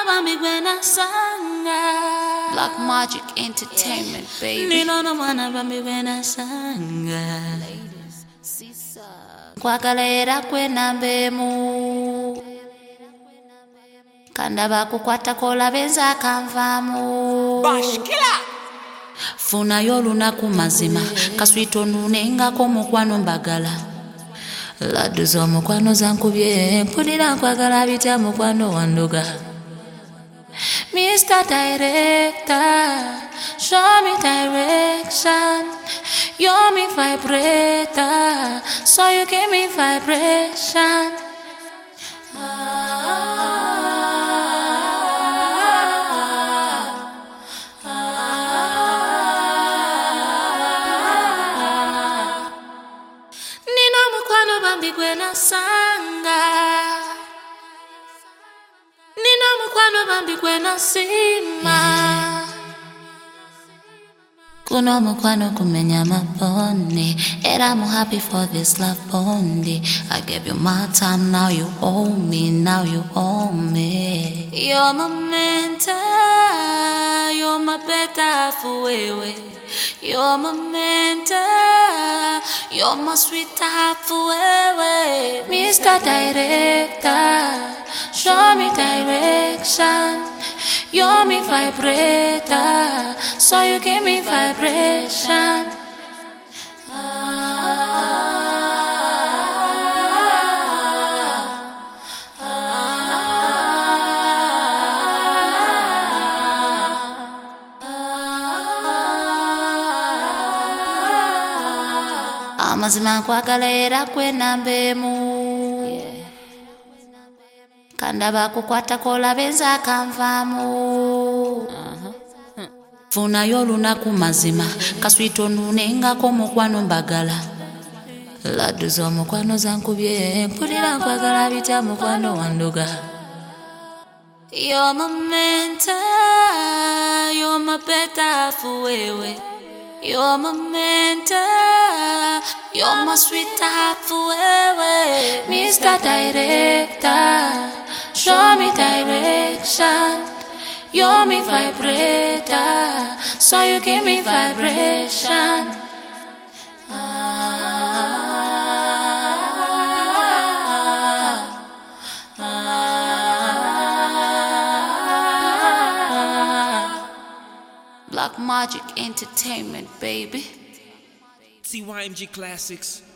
bambigwena sanga. Black Magic Entertainment, baby. Ninono mwana bambigwena sanga. Kwakalera kwena mbemu. Kanda bakukwata kola benza kanvamu. Bashkila. Funa yoluna kumazima. Kaswito nunenga komukwano mbagala. Laddu z'omukwano zankubye. Mpulira nkwagala bita mukwano wandoga. Mr. Director, show me direction. You're me vibrator, so you give me vibration. Nino mukwano bambigwena sanga. Nino mukwano bambigwena sima. Kuno mukwano kumenya maponi. And I'm happy for this love bondi. I gave you my time, now you owe me, now you owe me. You're my mentor, you're my better forever. You're my mentor, you're my sweetheart forever. Mr. Director, show me direction. You're me vibrator, so you give me vibration. Amazima kwakalera kwena mbemu. Kanda bakukwata kola benza kanvamu. Funa yoluna kumazima. Kaswito nunenga komukwano mbagala. Laddu z'omukwano zankubye. Mpulira nkwagala bita mukwano wandoga. You're my mentor, you're my better forever. You're my mentor, you're my sweetheart forever. Mr. Director, show me direction. You're me vibrator, so you give me vibration. Black Magic Entertainment, baby. CYMG Classics.